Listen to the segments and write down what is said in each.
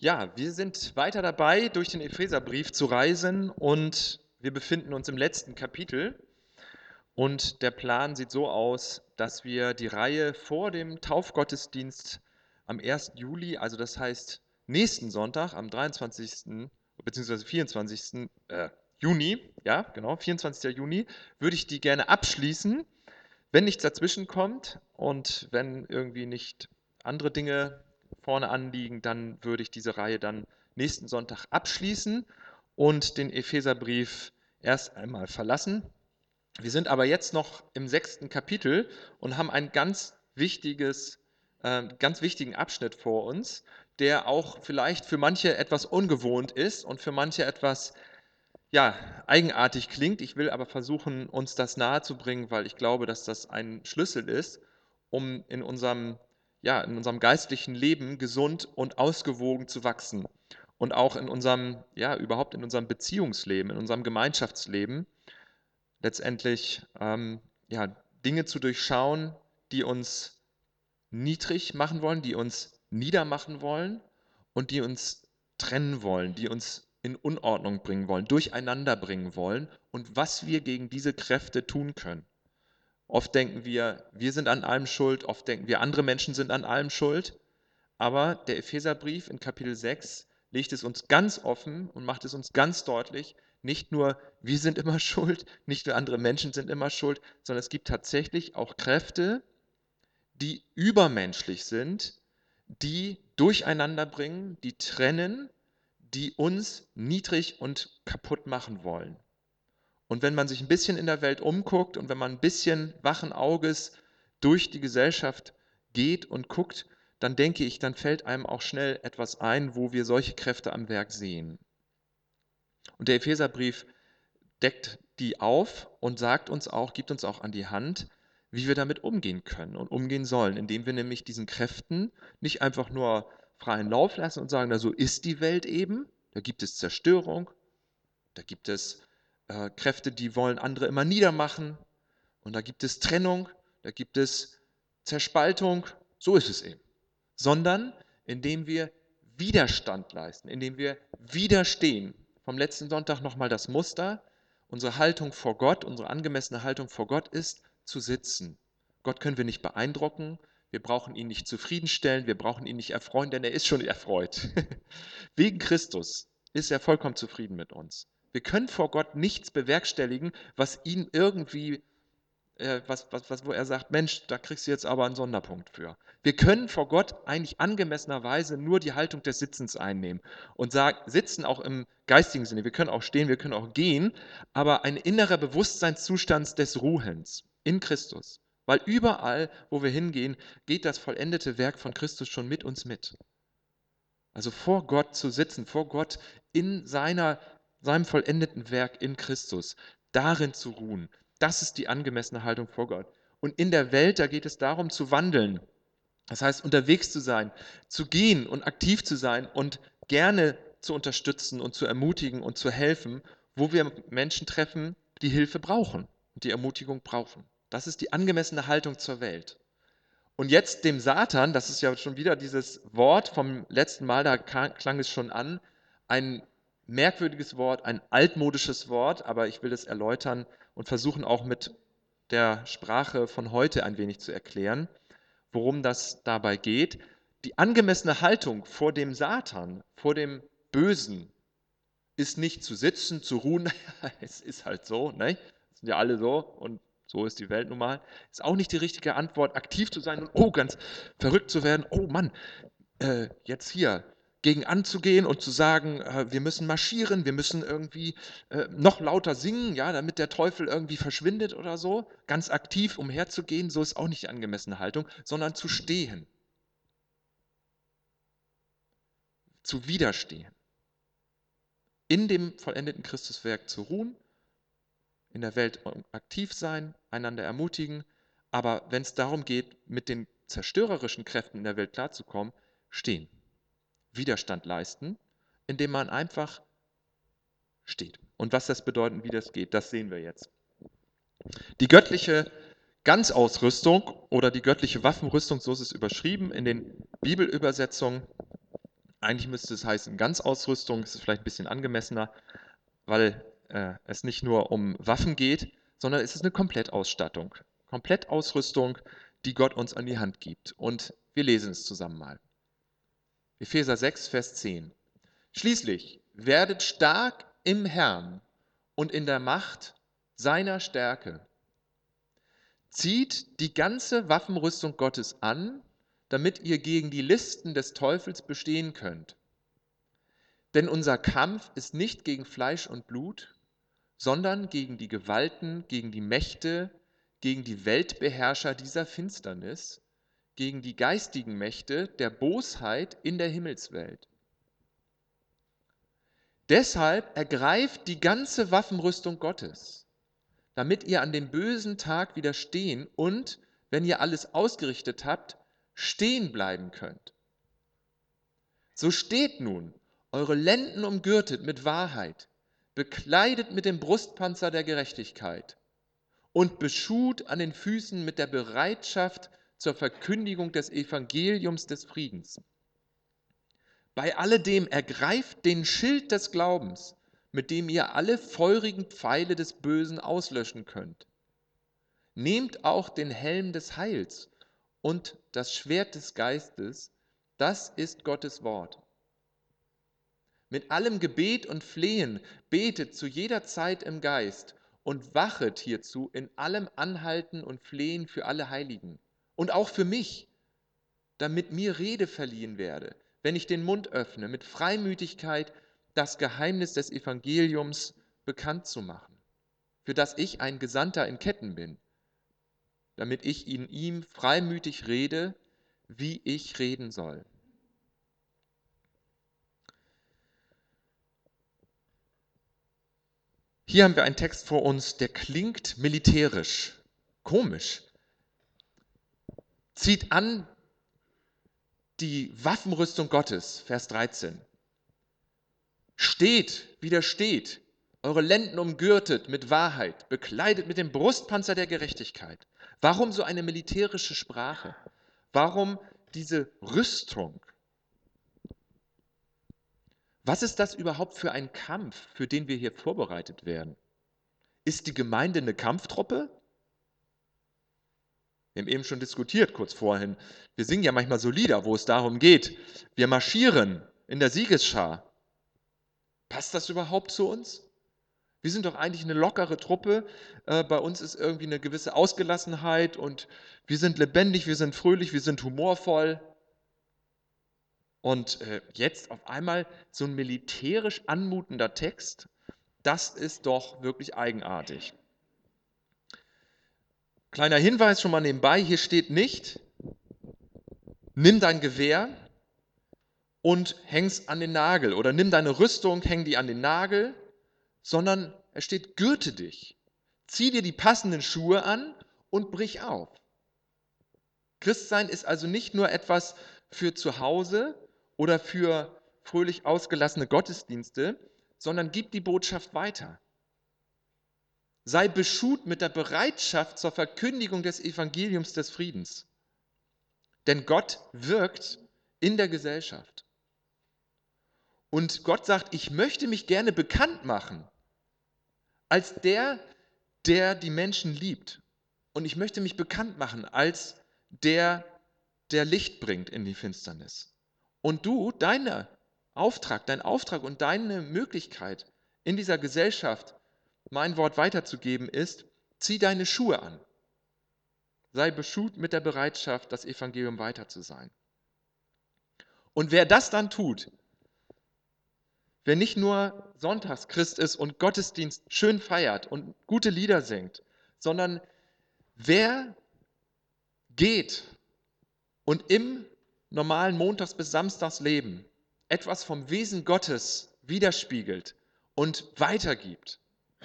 Ja, wir sind weiter dabei, durch den Epheserbrief zu reisen und wir befinden uns im letzten Kapitel. Und der Plan sieht so aus, dass wir die Reihe vor dem Taufgottesdienst am 1. Juli, also das heißt nächsten Sonntag, am 23. bzw. 24. Juni, ja, genau, 24. Juni, würde ich die gerne abschließen, wenn nichts dazwischen kommt und wenn irgendwie nicht andere Dinge vorne anliegen, dann würde ich diese Reihe dann nächsten Sonntag abschließen und den Epheserbrief erst einmal verlassen. Wir sind aber jetzt noch im 6. Kapitel und haben ein ganz wichtigen Abschnitt vor uns, der auch vielleicht für manche etwas ungewohnt ist und für manche etwas, ja, eigenartig klingt. Ich will aber versuchen, uns das nahezubringen, weil ich glaube, dass das ein Schlüssel ist, um in unserem geistlichen Leben gesund und ausgewogen zu wachsen und auch überhaupt in unserem Beziehungsleben, in unserem Gemeinschaftsleben letztendlich Dinge zu durchschauen, die uns niedrig machen wollen, die uns niedermachen wollen und die uns trennen wollen, die uns in Unordnung bringen wollen, durcheinander bringen wollen und was wir gegen diese Kräfte tun können. Oft denken wir sind an allem schuld, oft denken wir, andere Menschen sind an allem schuld, aber der Epheserbrief in Kapitel 6 legt es uns ganz offen und macht es uns ganz deutlich, nicht nur wir sind immer schuld, nicht nur andere Menschen sind immer schuld, sondern es gibt tatsächlich auch Kräfte, die übermenschlich sind, die durcheinander bringen, die trennen, die uns niedrig und kaputt machen wollen. Und wenn man sich ein bisschen in der Welt umguckt und wenn man ein bisschen wachen Auges durch die Gesellschaft geht und guckt, dann denke ich, dann fällt einem auch schnell etwas ein, wo wir solche Kräfte am Werk sehen. Und der Epheserbrief deckt die auf und gibt uns auch an die Hand, wie wir damit umgehen können und umgehen sollen, indem wir nämlich diesen Kräften nicht einfach nur freien Lauf lassen und sagen, na, so ist die Welt eben, da gibt es Zerstörung, da gibt es Kräfte, die wollen andere immer niedermachen und da gibt es Trennung, da gibt es Zerspaltung, so ist es eben. Sondern indem wir Widerstand leisten, indem wir widerstehen. Vom letzten Sonntag nochmal das Muster. Unsere Haltung vor Gott, unsere angemessene Haltung vor Gott ist zu sitzen. Gott können wir nicht beeindrucken, wir brauchen ihn nicht zufriedenstellen, wir brauchen ihn nicht erfreuen, denn er ist schon erfreut. Wegen Christus ist er vollkommen zufrieden mit uns. Wir können vor Gott nichts bewerkstelligen, was ihn irgendwie wo er sagt, Mensch, da kriegst du jetzt aber einen Sonderpunkt für. Wir können vor Gott eigentlich angemessenerweise nur die Haltung des Sitzens einnehmen und sitzen auch im geistigen Sinne. Wir können auch stehen, wir können auch gehen, aber ein innerer Bewusstseinszustand des Ruhens in Christus. Weil überall, wo wir hingehen, geht das vollendete Werk von Christus schon mit uns mit. Also vor Gott zu sitzen, vor Gott in seinem vollendeten Werk in Christus, darin zu ruhen, das ist die angemessene Haltung vor Gott. Und in der Welt, da geht es darum zu wandeln. Das heißt, unterwegs zu sein, zu gehen und aktiv zu sein und gerne zu unterstützen und zu ermutigen und zu helfen, wo wir Menschen treffen, die Hilfe brauchen und die Ermutigung brauchen. Das ist die angemessene Haltung zur Welt. Und jetzt dem Satan, das ist ja schon wieder dieses Wort vom letzten Mal, da klang es schon an, ein merkwürdiges Wort, ein altmodisches Wort, aber ich will es erläutern und versuchen auch mit der Sprache von heute ein wenig zu erklären, worum das dabei geht. Die angemessene Haltung vor dem Satan, vor dem Bösen, ist nicht zu sitzen, zu ruhen, es ist halt so, ne? Sind ja alle so und so ist die Welt nun mal. Ist auch nicht die richtige Antwort, aktiv zu sein und ganz verrückt zu werden. Oh Mann, jetzt hier gegen anzugehen und zu sagen, wir müssen marschieren, wir müssen irgendwie noch lauter singen, ja, damit der Teufel irgendwie verschwindet oder so. Ganz aktiv umherzugehen, so ist auch nicht die angemessene Haltung, sondern zu stehen, zu widerstehen, in dem vollendeten Christuswerk zu ruhen, in der Welt aktiv sein, einander ermutigen, aber wenn es darum geht, mit den zerstörerischen Kräften in der Welt klarzukommen, stehen, Widerstand leisten, indem man einfach steht. Und was das bedeutet und wie das geht, das sehen wir jetzt. Die göttliche Ganzausrüstung oder die göttliche Waffenrüstung, so ist es überschrieben in den Bibelübersetzungen, Eigentlich müsste es heißen Ganzausrüstung, das ist vielleicht ein bisschen angemessener, weil es nicht nur um Waffen geht, sondern es ist eine Komplettausstattung. Komplettausrüstung, die Gott uns an die Hand gibt. Und wir lesen es zusammen mal. Epheser 6, Vers 10. Schließlich werdet stark im Herrn und in der Macht seiner Stärke. Zieht die ganze Waffenrüstung Gottes an, damit ihr gegen die Listen des Teufels bestehen könnt. Denn unser Kampf ist nicht gegen Fleisch und Blut, sondern gegen die Gewalten, gegen die Mächte, gegen die Weltbeherrscher dieser Finsternis, gegen die geistigen Mächte der Bosheit in der Himmelswelt. Deshalb ergreift die ganze Waffenrüstung Gottes, damit ihr an dem bösen Tag widerstehen und, wenn ihr alles ausgerichtet habt, stehen bleiben könnt. So steht nun, eure Lenden umgürtet mit Wahrheit, bekleidet mit dem Brustpanzer der Gerechtigkeit und beschut an den Füßen mit der Bereitschaft zur Verkündigung des Evangeliums des Friedens. Bei alledem ergreift den Schild des Glaubens, mit dem ihr alle feurigen Pfeile des Bösen auslöschen könnt. Nehmt auch den Helm des Heils und das Schwert des Geistes, das ist Gottes Wort. Mit allem Gebet und Flehen betet zu jeder Zeit im Geist und wachet hierzu in allem Anhalten und Flehen für alle Heiligen und auch für mich, damit mir Rede verliehen werde, wenn ich den Mund öffne, mit Freimütigkeit das Geheimnis des Evangeliums bekannt zu machen, für das ich ein Gesandter in Ketten bin, damit ich in ihm freimütig rede, wie ich reden soll. Hier haben wir einen Text vor uns, der klingt militärisch, komisch. Zieht an die Waffenrüstung Gottes, Vers 13. Steht, widersteht, eure Lenden umgürtet mit Wahrheit, bekleidet mit dem Brustpanzer der Gerechtigkeit. Warum so eine militärische Sprache? Warum diese Rüstung? Was ist das überhaupt für ein Kampf, für den wir hier vorbereitet werden? Ist die Gemeinde eine Kampftruppe? Wir haben eben schon diskutiert, kurz vorhin. Wir singen ja manchmal so Lieder, wo es darum geht. Wir marschieren in der Siegesschar. Passt das überhaupt zu uns? Wir sind doch eigentlich eine lockere Truppe. Bei uns ist irgendwie eine gewisse Ausgelassenheit und wir sind lebendig, wir sind fröhlich, wir sind humorvoll. Und jetzt auf einmal so ein militärisch anmutender Text, das ist doch wirklich eigenartig. Kleiner Hinweis schon mal nebenbei, hier steht nicht, nimm dein Gewehr und häng's an den Nagel oder nimm deine Rüstung, häng die an den Nagel, sondern es steht, gürte dich, zieh dir die passenden Schuhe an und brich auf. Christsein ist also nicht nur etwas für zu Hause oder für fröhlich ausgelassene Gottesdienste, sondern gib die Botschaft weiter. Sei beschut mit der Bereitschaft zur Verkündigung des Evangeliums des Friedens. Denn Gott wirkt in der Gesellschaft. Und Gott sagt, ich möchte mich gerne bekannt machen als der die Menschen liebt. Und ich möchte mich bekannt machen als der Licht bringt in die Finsternis. Und du, dein Auftrag und deine Möglichkeit in dieser Gesellschaft, mein Wort weiterzugeben, ist, zieh deine Schuhe an. Sei beschut mit der Bereitschaft, das Evangelium weiter zu sein. Und wer das dann tut, wer nicht nur Sonntagschrist ist und Gottesdienst schön feiert und gute Lieder singt, sondern wer geht und im normalen Montags- bis Samstagsleben etwas vom Wesen Gottes widerspiegelt und weitergibt,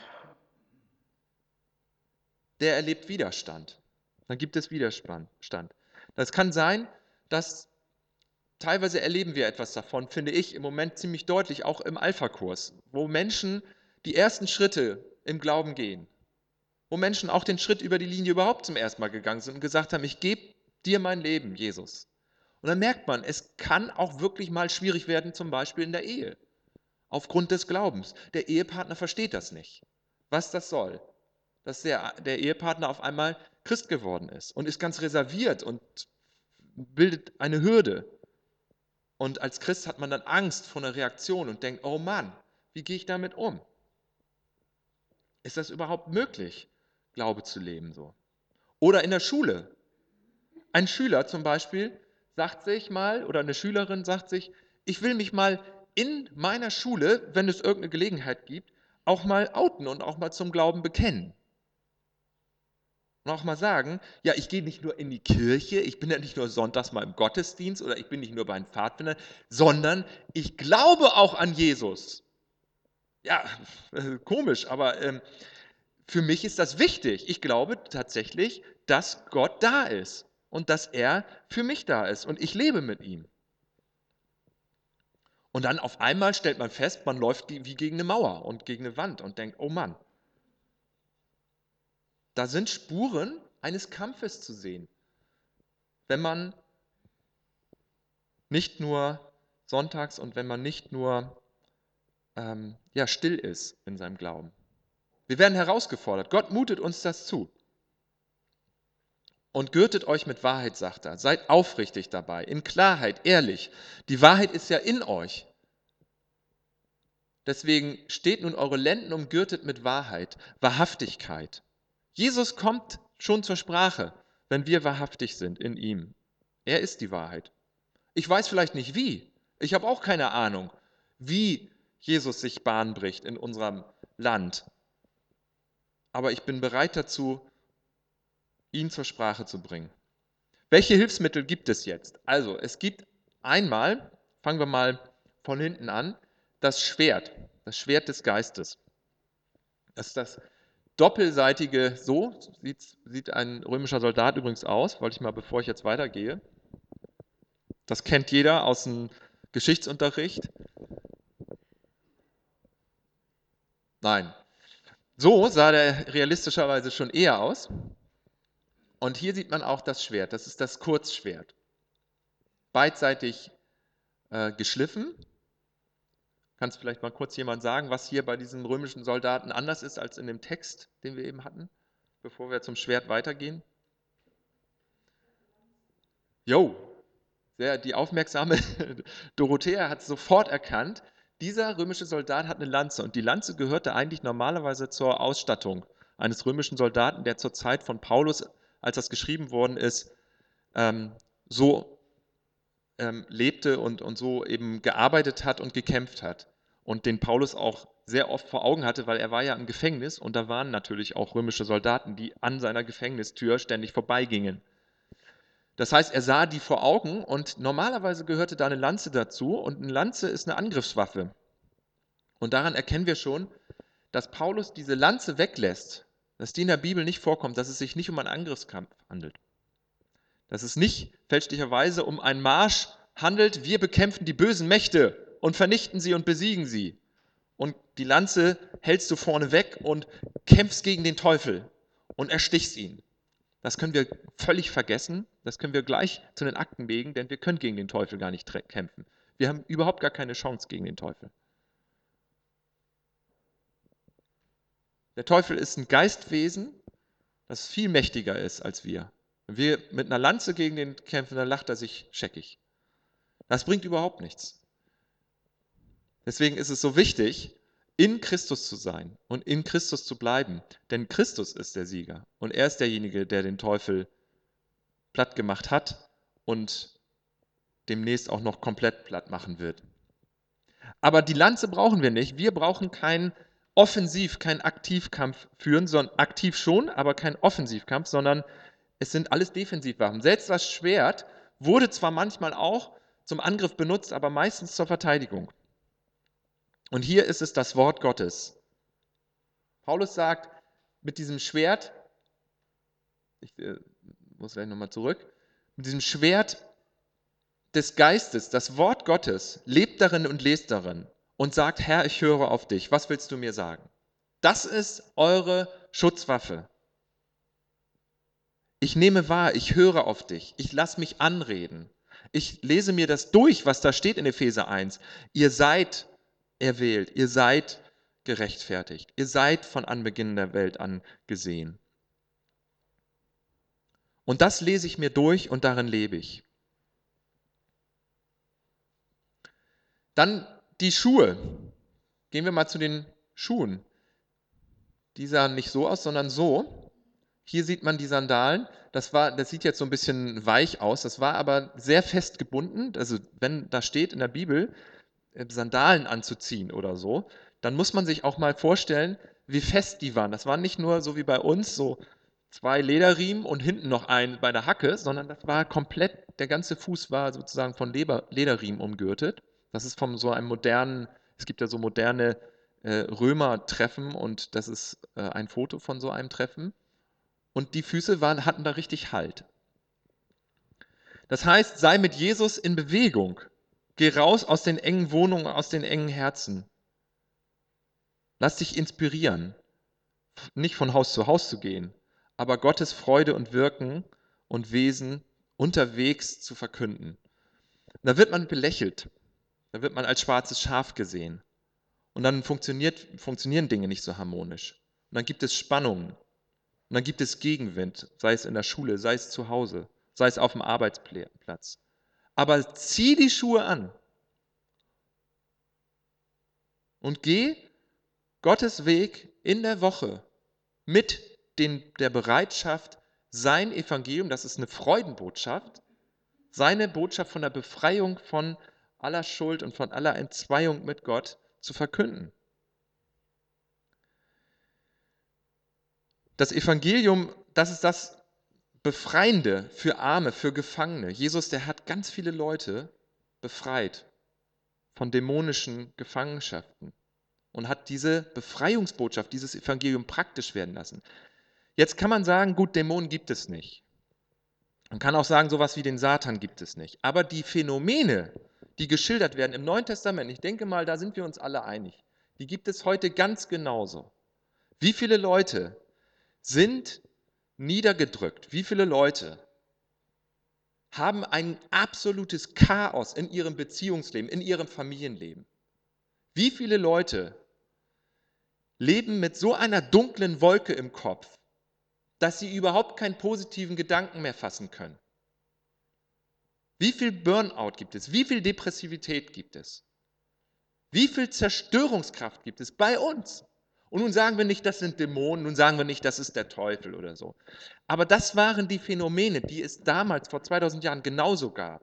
der erlebt Widerstand. Dann gibt es Widerstand. Das kann sein, dass teilweise erleben wir etwas davon, finde ich im Moment ziemlich deutlich, auch im Alpha-Kurs, wo Menschen die ersten Schritte im Glauben gehen, wo Menschen auch den Schritt über die Linie überhaupt zum ersten Mal gegangen sind und gesagt haben, ich gebe dir mein Leben, Jesus. Und dann merkt man, es kann auch wirklich mal schwierig werden, zum Beispiel in der Ehe, aufgrund des Glaubens. Der Ehepartner versteht das nicht, was das soll, dass der Ehepartner auf einmal Christ geworden ist und ist ganz reserviert und bildet eine Hürde. Und als Christ hat man dann Angst vor einer Reaktion und denkt, oh Mann, wie gehe ich damit um? Ist das überhaupt möglich, Glaube zu leben so? Oder in der Schule. Ein Schüler zum Beispiel sagt sich mal, oder eine Schülerin sagt sich, ich will mich mal in meiner Schule, wenn es irgendeine Gelegenheit gibt, auch mal outen und auch mal zum Glauben bekennen. Und auch mal sagen, ja, ich gehe nicht nur in die Kirche, ich bin ja nicht nur sonntags mal im Gottesdienst oder ich bin nicht nur bei den Pfadfindern, sondern ich glaube auch an Jesus. Ja, komisch, aber für mich ist das wichtig. Ich glaube tatsächlich, dass Gott da ist und dass er für mich da ist und ich lebe mit ihm. Und dann auf einmal stellt man fest, man läuft wie gegen eine Mauer und gegen eine Wand und denkt, oh Mann, da sind Spuren eines Kampfes zu sehen, wenn man nicht nur sonntags und wenn man nicht nur still ist in seinem Glauben. Wir werden herausgefordert. Gott mutet uns das zu. Und gürtet euch mit Wahrheit, sagt er. Seid aufrichtig dabei, in Klarheit, ehrlich. Die Wahrheit ist ja in euch. Deswegen steht nun eure Lenden umgürtet mit Wahrheit, Wahrhaftigkeit. Jesus kommt schon zur Sprache, wenn wir wahrhaftig sind in ihm. Er ist die Wahrheit. Ich weiß vielleicht nicht wie. Ich habe auch keine Ahnung, wie Jesus sich Bahn bricht in unserem Land. Aber ich bin bereit dazu, ihn zur Sprache zu bringen. Welche Hilfsmittel gibt es jetzt? Also, es gibt einmal, fangen wir mal von hinten an, das Schwert des Geistes. Das ist das doppelseitige, so sieht ein römischer Soldat übrigens aus, wollte ich mal, bevor ich jetzt weitergehe. Das kennt jeder aus dem Geschichtsunterricht. Nein, so sah der realistischerweise schon eher aus. Und hier sieht man auch das Schwert, das ist das Kurzschwert. Beidseitig geschliffen. Kannst vielleicht mal kurz jemand sagen, was hier bei diesen römischen Soldaten anders ist als in dem Text, den wir eben hatten, bevor wir zum Schwert weitergehen? Jo, die aufmerksame Dorothea hat sofort erkannt, dieser römische Soldat hat eine Lanze und die Lanze gehörte eigentlich normalerweise zur Ausstattung eines römischen Soldaten, der zur Zeit von Paulus, als das geschrieben worden ist, so lebte und so eben gearbeitet hat und gekämpft hat. Und den Paulus auch sehr oft vor Augen hatte, weil er war ja im Gefängnis und da waren natürlich auch römische Soldaten, die an seiner Gefängnistür ständig vorbeigingen. Das heißt, er sah die vor Augen und normalerweise gehörte da eine Lanze dazu und eine Lanze ist eine Angriffswaffe. Und daran erkennen wir schon, dass Paulus diese Lanze weglässt, dass die in der Bibel nicht vorkommt, dass es sich nicht um einen Angriffskampf handelt. Dass es nicht fälschlicherweise um einen Marsch handelt, wir bekämpfen die bösen Mächte und vernichten sie und besiegen sie. Und die Lanze hältst du vorne weg und kämpfst gegen den Teufel und erstichst ihn. Das können wir völlig vergessen, das können wir gleich zu den Akten legen, denn wir können gegen den Teufel gar nicht kämpfen. Wir haben überhaupt gar keine Chance gegen den Teufel. Der Teufel ist ein Geistwesen, das viel mächtiger ist als wir. Wenn wir mit einer Lanze gegen den kämpfen, dann lacht er sich scheckig. Das bringt überhaupt nichts. Deswegen ist es so wichtig, in Christus zu sein und in Christus zu bleiben. Denn Christus ist der Sieger und er ist derjenige, der den Teufel platt gemacht hat und demnächst auch noch komplett platt machen wird. Aber die Lanze brauchen wir nicht. Wir brauchen keinen keinen Aktivkampf führen, sondern aktiv schon, aber kein Offensivkampf, sondern es sind alles Defensivwaffen. Selbst das Schwert wurde zwar manchmal auch zum Angriff benutzt, aber meistens zur Verteidigung. Und hier ist es das Wort Gottes. Paulus sagt, mit diesem Schwert, ich muss gleich nochmal zurück, mit diesem Schwert des Geistes, das Wort Gottes, lebt darin und lest darin und sagt, Herr, ich höre auf dich, was willst du mir sagen? Das ist eure Schutzwaffe. Ich nehme wahr, ich höre auf dich, ich lasse mich anreden. Ich lese mir das durch, was da steht in Epheser 1. Ihr seid erwählt, ihr seid gerechtfertigt, ihr seid von Anbeginn der Welt an gesehen. Und das lese ich mir durch und darin lebe ich. Dann die Schuhe. Gehen wir mal zu den Schuhen. Die sahen nicht so aus, sondern so. Hier sieht man die Sandalen. Das sieht jetzt so ein bisschen weich aus. Das war aber sehr fest gebunden. Also wenn da steht in der Bibel, Sandalen anzuziehen oder so, dann muss man sich auch mal vorstellen, wie fest die waren. Das waren nicht nur so wie bei uns so 2 Lederriemen und hinten noch ein bei der Hacke, sondern das war komplett, der ganze Fuß war sozusagen von Lederriemen umgürtet. Das ist von so einem modernen, es gibt ja so moderne Römertreffen und das ist ein Foto von so einem Treffen. Und die Füße hatten da richtig Halt. Das heißt, sei mit Jesus in Bewegung. Geh raus aus den engen Wohnungen, aus den engen Herzen. Lass dich inspirieren, nicht von Haus zu Haus zu gehen, aber Gottes Freude und Wirken und Wesen unterwegs zu verkünden. Da wird man belächelt, da wird man als schwarzes Schaf gesehen und dann funktionieren Dinge nicht so harmonisch. Und dann gibt es Spannungen und dann gibt es Gegenwind, sei es in der Schule, sei es zu Hause, sei es auf dem Arbeitsplatz. Aber zieh die Schuhe an und geh Gottes Weg in der Woche mit der Bereitschaft, sein Evangelium, das ist eine Freudenbotschaft, seine Botschaft von der Befreiung von aller Schuld und von aller Entzweiung mit Gott zu verkünden. Das Evangelium, das ist das Befreiende für Arme, für Gefangene. Jesus, der hat ganz viele Leute befreit von dämonischen Gefangenschaften und hat diese Befreiungsbotschaft, dieses Evangelium praktisch werden lassen. Jetzt kann man sagen, gut, Dämonen gibt es nicht. Man kann auch sagen, sowas wie den Satan gibt es nicht. Aber die Phänomene, die geschildert werden im Neuen Testament, ich denke mal, da sind wir uns alle einig, die gibt es heute ganz genauso. Wie viele Leute sind niedergedrückt? Wie viele Leute haben ein absolutes Chaos in ihrem Beziehungsleben, in ihrem Familienleben? Wie viele Leute leben mit so einer dunklen Wolke im Kopf, dass sie überhaupt keinen positiven Gedanken mehr fassen können? Wie viel Burnout gibt es? Wie viel Depressivität gibt es? Wie viel Zerstörungskraft gibt es bei uns? Und nun sagen wir nicht, das sind Dämonen, nun sagen wir nicht, das ist der Teufel oder so. Aber das waren die Phänomene, die es damals vor 2000 Jahren genauso gab.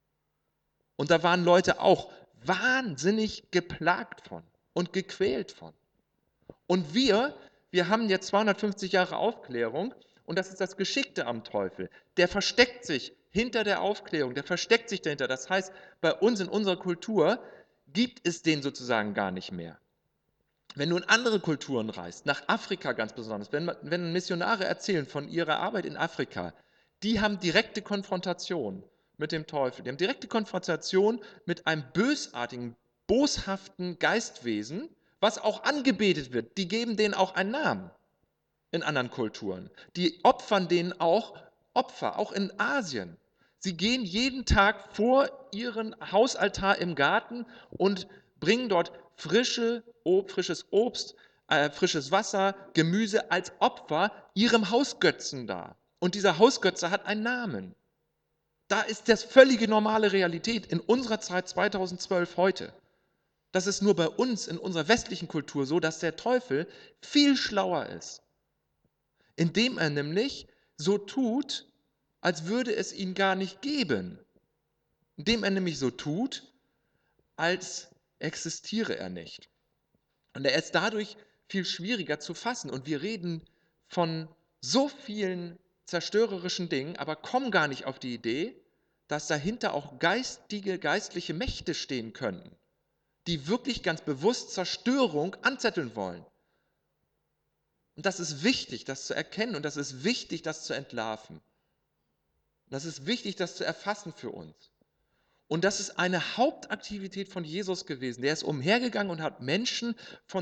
Und da waren Leute auch wahnsinnig geplagt von und gequält von. Und wir haben jetzt 250 Jahre Aufklärung und das ist das Geschickte am Teufel. Der versteckt sich hinter der Aufklärung, der versteckt sich dahinter. Das heißt, bei uns in unserer Kultur gibt es den sozusagen gar nicht mehr. Wenn du in andere Kulturen reist, nach Afrika ganz besonders, wenn Missionare erzählen von ihrer Arbeit in Afrika, die haben direkte Konfrontation mit dem Teufel. Die haben direkte Konfrontation mit einem bösartigen, boshaften Geistwesen, was auch angebetet wird. Die geben denen auch einen Namen in anderen Kulturen. Die opfern denen auch Opfer, auch in Asien. Sie gehen jeden Tag vor ihren Hausaltar im Garten und bringen dort frisches Obst, frisches Wasser, Gemüse als Opfer ihrem Hausgötzen dar. Und dieser Hausgötze hat einen Namen. Da ist das völlige normale Realität in unserer Zeit 2012 heute. Das ist nur bei uns in unserer westlichen Kultur so, dass der Teufel viel schlauer ist, indem er nämlich so tut, als würde es ihn gar nicht geben. Indem er nämlich so tut, als existiere er nicht. Und er ist dadurch viel schwieriger zu fassen. Und wir reden von so vielen zerstörerischen Dingen, aber kommen gar nicht auf die Idee, dass dahinter auch geistliche Mächte stehen könnten, die wirklich ganz bewusst Zerstörung anzetteln wollen. Und das ist wichtig, das zu erkennen und das ist wichtig, das zu entlarven. Das ist wichtig, das zu erfassen für uns. Und das ist eine Hauptaktivität von Jesus gewesen. Der ist umhergegangen und hat Menschen von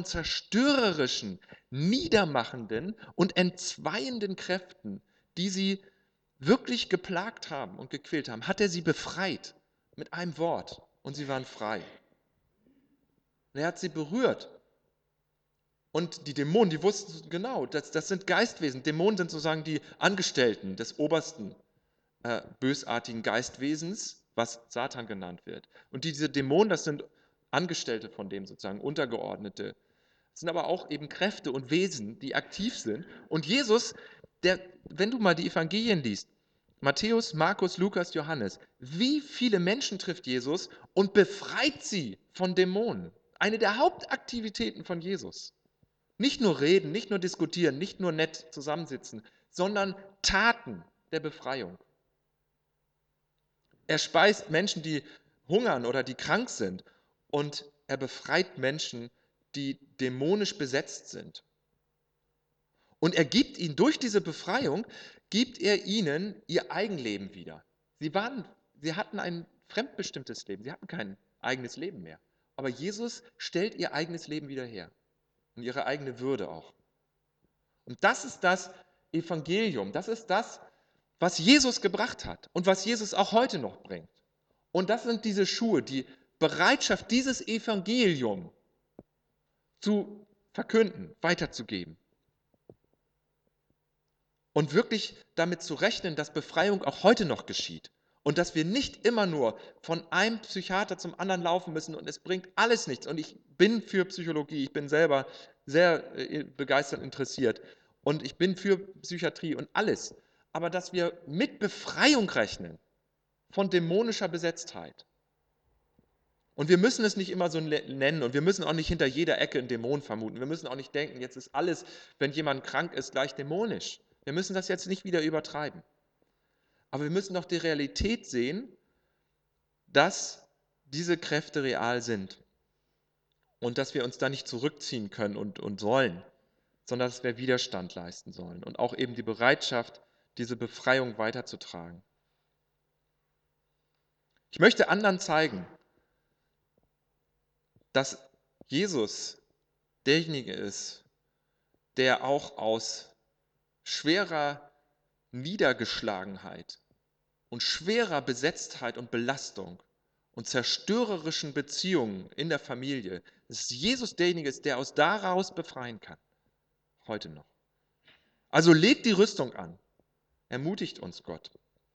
zerstörerischen, niedermachenden und entzweienden Kräften, die sie wirklich geplagt haben und gequält haben, hat er sie befreit mit einem Wort und sie waren frei. Und er hat sie berührt. Und die Dämonen, die wussten genau, das sind Geistwesen. Dämonen sind sozusagen die Angestellten des obersten bösartigen Geistwesens, was Satan genannt wird. Und diese Dämonen, das sind Angestellte von dem sozusagen, Untergeordnete. Das sind aber auch eben Kräfte und Wesen, die aktiv sind. Und Jesus, wenn du mal die Evangelien liest, Matthäus, Markus, Lukas, Johannes, wie viele Menschen trifft Jesus und befreit sie von Dämonen? Eine der Hauptaktivitäten von Jesus. Nicht nur reden, nicht nur diskutieren, nicht nur nett zusammensitzen, sondern Taten der Befreiung. Er speist Menschen, die hungern oder die krank sind, und er befreit Menschen, die dämonisch besetzt sind. Und er gibt ihnen, durch diese Befreiung, gibt er ihnen ihr Eigenleben wieder. Sie hatten ein fremdbestimmtes Leben, sie hatten kein eigenes Leben mehr. Aber Jesus stellt ihr eigenes Leben wieder her und ihre eigene Würde auch. Und das ist das Evangelium, das ist das, was Jesus gebracht hat und was Jesus auch heute noch bringt. Und das sind diese Schuhe, die Bereitschaft, dieses Evangelium zu verkünden, weiterzugeben. Und wirklich damit zu rechnen, dass Befreiung auch heute noch geschieht. Und dass wir nicht immer nur von einem Psychiater zum anderen laufen müssen und es bringt alles nichts. Und ich bin für Psychologie, ich bin selber sehr begeistert interessiert und ich bin für Psychiatrie und alles. Aber dass wir mit Befreiung rechnen von dämonischer Besetztheit. Und wir müssen es nicht immer so nennen und wir müssen auch nicht hinter jeder Ecke einen Dämon vermuten. Wir müssen auch nicht denken, jetzt ist alles, wenn jemand krank ist, gleich dämonisch. Wir müssen das jetzt nicht wieder übertreiben. Aber wir müssen doch die Realität sehen, dass diese Kräfte real sind und dass wir uns da nicht zurückziehen können und sollen, sondern dass wir Widerstand leisten sollen und auch eben die Bereitschaft, diese Befreiung weiterzutragen. Ich möchte anderen zeigen, dass Jesus derjenige ist, der auch aus schwerer Niedergeschlagenheit und schwerer Besetztheit und Belastung und zerstörerischen Beziehungen in der Familie, dass Jesus derjenige ist, der aus daraus befreien kann. Heute noch. Also legt die Rüstung an. Ermutigt uns Gott.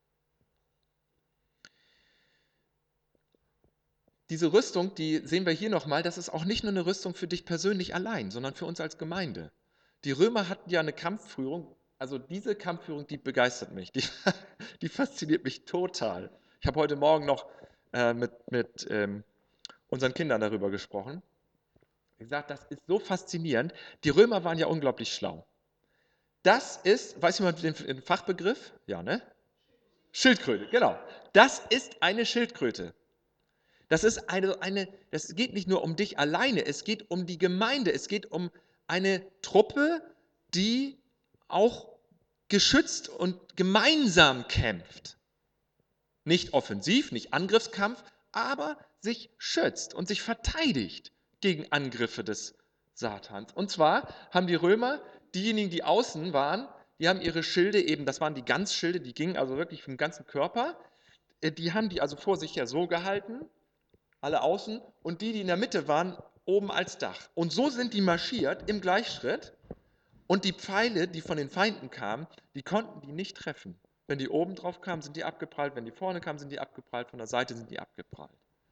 Diese Rüstung, die sehen wir hier nochmal, das ist auch nicht nur eine Rüstung für dich persönlich allein, sondern für uns als Gemeinde. Die Römer hatten ja eine Kampfführung, also diese Kampfführung, die begeistert mich, die fasziniert mich total. Ich habe heute Morgen noch mit unseren Kindern darüber gesprochen. Ich gesagt, das ist so faszinierend. Die Römer waren ja unglaublich schlau. Das ist, weiß jemand den Fachbegriff? Ja, ne? Schildkröte, genau. Das ist eine Schildkröte. Das geht nicht nur um dich alleine, es geht um die Gemeinde, es geht um eine Truppe, die auch geschützt und gemeinsam kämpft. Nicht offensiv, nicht Angriffskampf, aber sich schützt und sich verteidigt gegen Angriffe des Satans. Und zwar haben die Römer, diejenigen, die außen waren, die haben ihre Schilde eben, das waren die Ganzschilde, die gingen also wirklich vom ganzen Körper, die haben die also vor sich ja so gehalten, alle außen, und die in der Mitte waren, oben als Dach. Und so sind die marschiert im Gleichschritt und die Pfeile, die von den Feinden kamen, die konnten die nicht treffen. Wenn die oben drauf kamen, sind die abgeprallt, wenn die vorne kamen, sind die abgeprallt, von der Seite sind die abgeprallt.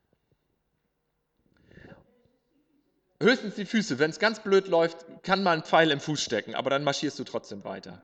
Höchstens die Füße, wenn es ganz blöd läuft, kann mal ein Pfeil im Fuß stecken, aber dann marschierst du trotzdem weiter.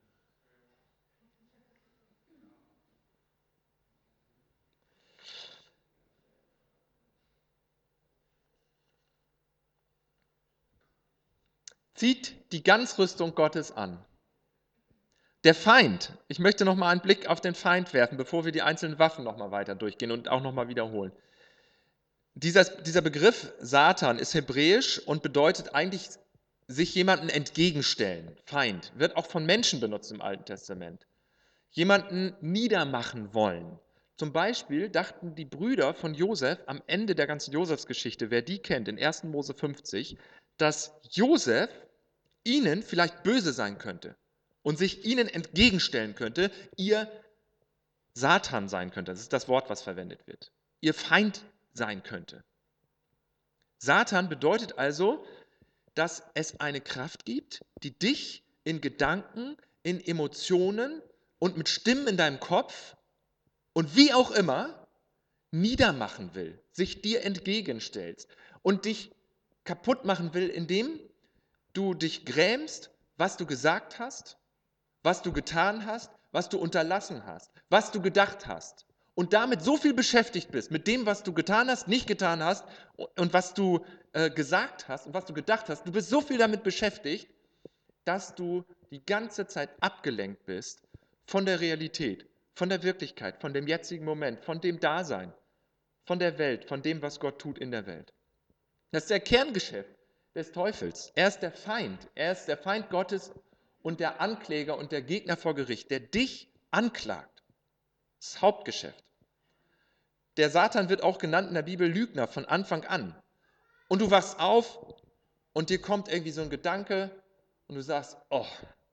Zieht die Ganzrüstung Gottes an. Der Feind, ich möchte noch mal einen Blick auf den Feind werfen, bevor wir die einzelnen Waffen noch mal weiter durchgehen und auch noch mal wiederholen. Dieser Begriff Satan ist hebräisch und bedeutet eigentlich sich jemandem entgegenstellen. Feind wird auch von Menschen benutzt im Alten Testament. Jemanden niedermachen wollen. Zum Beispiel dachten die Brüder von Josef am Ende der ganzen Josefsgeschichte, wer die kennt, in 1. Mose 50, dass Josef ihnen vielleicht böse sein könnte und sich ihnen entgegenstellen könnte, ihr Satan sein könnte. Das ist das Wort, was verwendet wird. Ihr Feind sein könnte. Satan bedeutet also, dass es eine Kraft gibt, die dich in Gedanken, in Emotionen und mit Stimmen in deinem Kopf und wie auch immer niedermachen will, sich dir entgegenstellst und dich kaputt machen will, indem du dich grämst, was du gesagt hast, was du getan hast, was du unterlassen hast, was du gedacht hast und damit so viel beschäftigt bist mit dem, was du getan hast, nicht getan hast und was du gesagt hast und was du gedacht hast. Du bist so viel damit beschäftigt, dass du die ganze Zeit abgelenkt bist von der Realität, von der Wirklichkeit, von dem jetzigen Moment, von dem Dasein, von der Welt, von dem, was Gott tut in der Welt. Das ist der Kerngeschäft des Teufels. Er ist der Feind Gottes und der Ankläger und der Gegner vor Gericht, der dich anklagt. Das Hauptgeschäft. Der Satan wird auch genannt in der Bibel Lügner von Anfang an. Und du wachst auf und dir kommt irgendwie so ein Gedanke und du sagst, oh,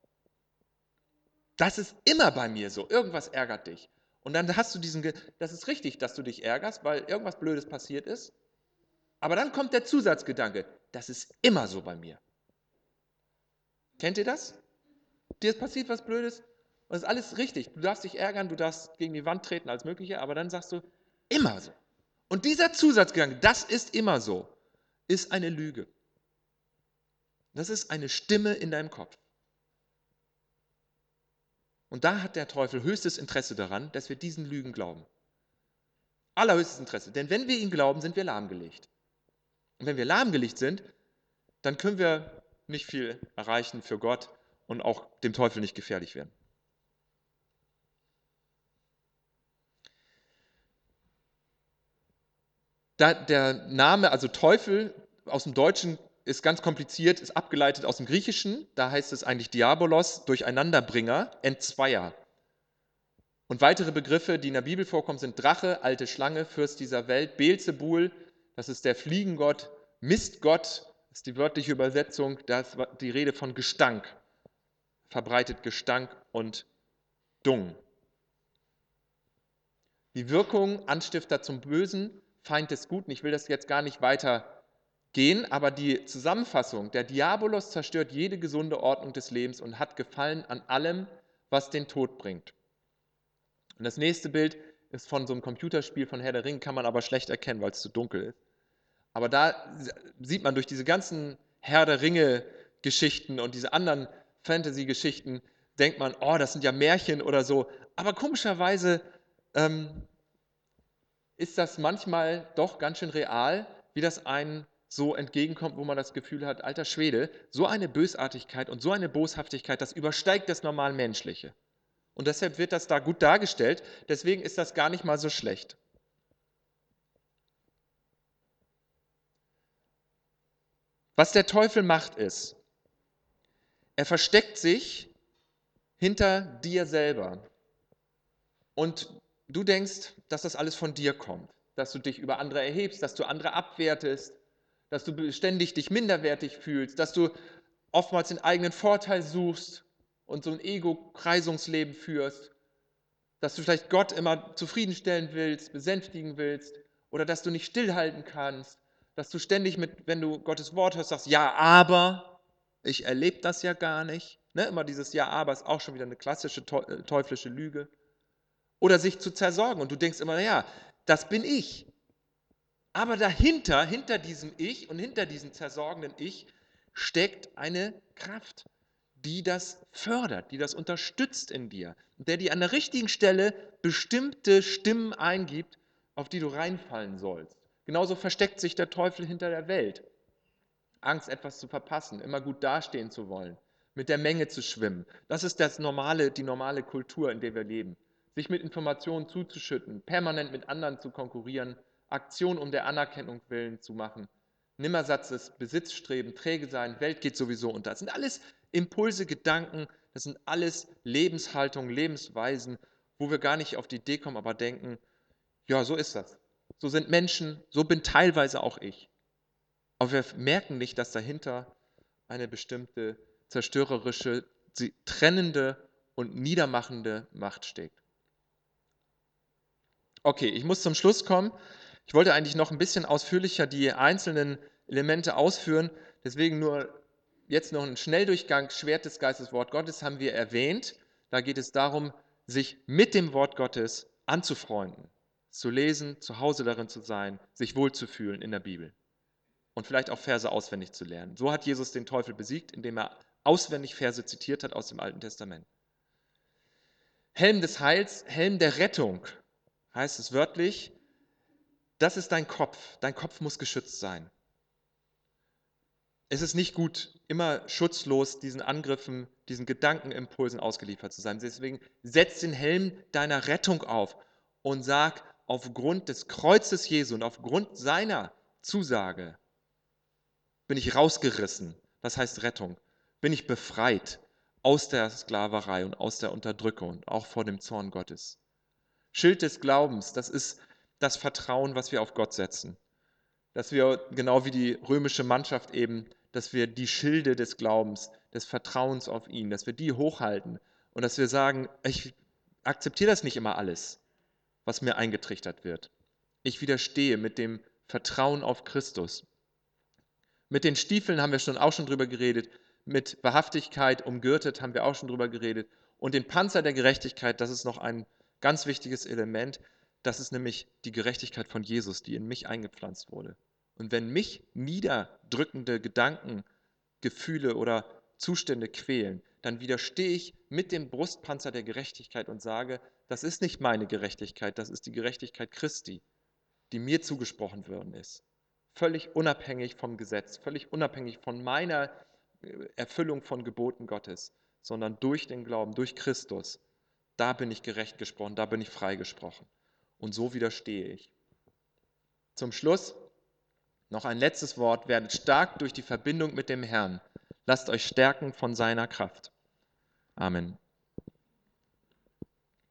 das ist immer bei mir so, irgendwas ärgert dich. Und dann hast du das ist richtig, dass du dich ärgerst, weil irgendwas Blödes passiert ist. Aber dann kommt der Zusatzgedanke, das ist immer so bei mir. Kennt ihr das? Dir ist passiert was Blödes und das ist alles richtig. Du darfst dich ärgern, du darfst gegen die Wand treten, als Mögliche, aber dann sagst du, immer so. Und dieser Zusatzgedanke, das ist immer so, ist eine Lüge. Das ist eine Stimme in deinem Kopf. Und da hat der Teufel höchstes Interesse daran, dass wir diesen Lügen glauben. Allerhöchstes Interesse. Denn wenn wir ihn glauben, sind wir lahmgelegt. Und wenn wir lahmgelegt sind, dann können wir nicht viel erreichen für Gott und auch dem Teufel nicht gefährlich werden. Der Name, also Teufel, aus dem Deutschen ist ganz kompliziert, ist abgeleitet aus dem Griechischen. Da heißt es eigentlich Diabolos, Durcheinanderbringer, Entzweier. Und weitere Begriffe, die in der Bibel vorkommen, sind Drache, alte Schlange, Fürst dieser Welt, Beelzebul, das ist der Fliegengott, Mistgott, das ist die wörtliche Übersetzung, da ist die Rede von Gestank, verbreitet Gestank und Dung. Die Wirkung, Anstifter zum Bösen, Feind des Guten, ich will das jetzt gar nicht weiter gehen, aber die Zusammenfassung, der Diabolos zerstört jede gesunde Ordnung des Lebens und hat Gefallen an allem, was den Tod bringt. Und das nächste Bild ist von so einem Computerspiel von Herr der Ringe, kann man aber schlecht erkennen, weil es zu dunkel ist. Aber da sieht man durch diese ganzen Herr der Ringe-Geschichten und diese anderen Fantasy-Geschichten, denkt man, oh, das sind ja Märchen oder so. Aber komischerweise ist das manchmal doch ganz schön real, wie das einem so entgegenkommt, wo man das Gefühl hat, alter Schwede, so eine Bösartigkeit und so eine Boshaftigkeit, das übersteigt das normal Menschliche. Und deshalb wird das da gut dargestellt. Deswegen ist das gar nicht mal so schlecht. Was der Teufel macht ist, er versteckt sich hinter dir selber. Und du denkst, dass das alles von dir kommt. Dass du dich über andere erhebst, dass du andere abwertest, dass du ständig dich minderwertig fühlst, dass du oftmals den eigenen Vorteil suchst und so ein Ego-Kreisungsleben führst, dass du vielleicht Gott immer zufriedenstellen willst, besänftigen willst oder dass du nicht stillhalten kannst, dass du ständig wenn du Gottes Wort hörst, sagst, ja, aber, ich erlebe das ja gar nicht. Ne? Immer dieses Ja, aber ist auch schon wieder eine klassische teuflische Lüge. Oder sich zu zersorgen und du denkst immer, ja, das bin ich. Aber dahinter, hinter diesem Ich und hinter diesem zersorgenden Ich, steckt eine Kraft, die das fördert, die das unterstützt in dir, der dir an der richtigen Stelle bestimmte Stimmen eingibt, auf die du reinfallen sollst. Genauso versteckt sich der Teufel hinter der Welt. Angst, etwas zu verpassen, immer gut dastehen zu wollen, mit der Menge zu schwimmen. Das ist die normale Kultur, in der wir leben. Sich mit Informationen zuzuschütten, permanent mit anderen zu konkurrieren, Aktionen um der Anerkennung willen zu machen, Nimmersatzes, Besitzstreben, träge sein, Welt geht sowieso unter. Das sind alles Impulse, Gedanken, das sind alles Lebenshaltungen, Lebensweisen, wo wir gar nicht auf die Idee kommen, aber denken, ja, so ist das. So sind Menschen, so bin teilweise auch ich. Aber wir merken nicht, dass dahinter eine bestimmte zerstörerische sie trennende und niedermachende Macht steckt. Okay, ich muss zum Schluss kommen. Ich wollte eigentlich noch ein bisschen ausführlicher die einzelnen Elemente ausführen, deswegen nur jetzt noch ein Schnelldurchgang. Schwert des Geistes, Wort Gottes haben wir erwähnt. Da geht es darum, sich mit dem Wort Gottes anzufreunden, zu lesen, zu Hause darin zu sein, sich wohlzufühlen in der Bibel und vielleicht auch Verse auswendig zu lernen. So hat Jesus den Teufel besiegt, indem er auswendig Verse zitiert hat aus dem Alten Testament. Helm des Heils, Helm der Rettung, heißt es wörtlich. Das ist dein Kopf. Dein Kopf muss geschützt sein. Es ist nicht gut, immer schutzlos diesen Angriffen, diesen Gedankenimpulsen ausgeliefert zu sein. Deswegen setz den Helm deiner Rettung auf und sag, aufgrund des Kreuzes Jesu und aufgrund seiner Zusage bin ich rausgerissen. Das heißt Rettung. Bin ich befreit aus der Sklaverei und aus der Unterdrückung und auch vor dem Zorn Gottes. Schild des Glaubens, das ist das Vertrauen, was wir auf Gott setzen. Dass wir, genau wie die römische Mannschaft eben, dass wir die Schilde des Glaubens, des Vertrauens auf ihn, dass wir die hochhalten und dass wir sagen, ich akzeptiere das nicht immer alles, was mir eingetrichtert wird. Ich widerstehe mit dem Vertrauen auf Christus. Mit den Stiefeln haben wir auch schon drüber geredet, mit Wahrhaftigkeit umgürtet haben wir auch schon drüber geredet und den Panzer der Gerechtigkeit, das ist noch ein ganz wichtiges Element, das ist nämlich die Gerechtigkeit von Jesus, die in mich eingepflanzt wurde. Und wenn mich niederdrückende Gedanken, Gefühle oder Zustände quälen, dann widerstehe ich mit dem Brustpanzer der Gerechtigkeit und sage, das ist nicht meine Gerechtigkeit, das ist die Gerechtigkeit Christi, die mir zugesprochen worden ist. Völlig unabhängig vom Gesetz, völlig unabhängig von meiner Erfüllung von Geboten Gottes, sondern durch den Glauben, durch Christus. Da bin ich gerecht gesprochen, da bin ich frei gesprochen. Und so widerstehe ich. Zum Schluss noch ein letztes Wort. Werdet stark durch die Verbindung mit dem Herrn. Lasst euch stärken von seiner Kraft. Amen.